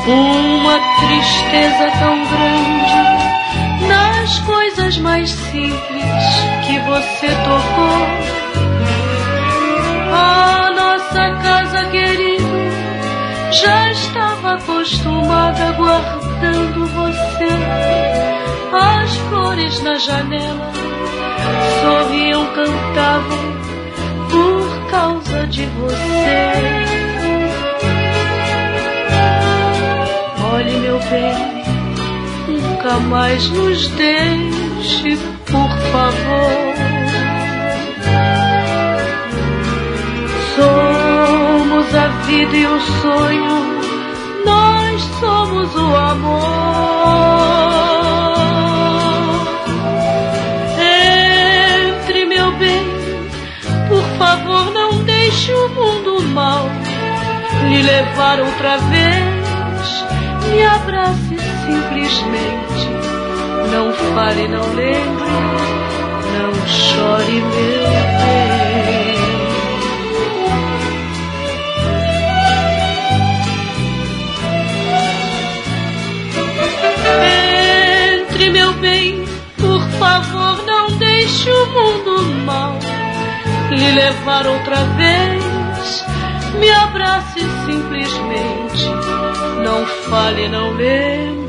Uma tristeza tão grande nas coisas mais simples que você tocou. A nossa casa querida já estava acostumada aguardando você. As flores na janela sorriam, cantavam por causa de você. Olhe, meu bem, nunca mais nos deixe, por favor. Somos a vida e o sonho, nós somos o amor. Entre, meu bem, por favor, não deixe o mundo mal lhe levar outra vez. Me abrace simplesmente, não fale, não lembre, não chore, meu bem. Entre, meu bem, por favor, não deixe o mundo mal lhe levar outra vez. Me abrace simplesmente, não fale, não lembre,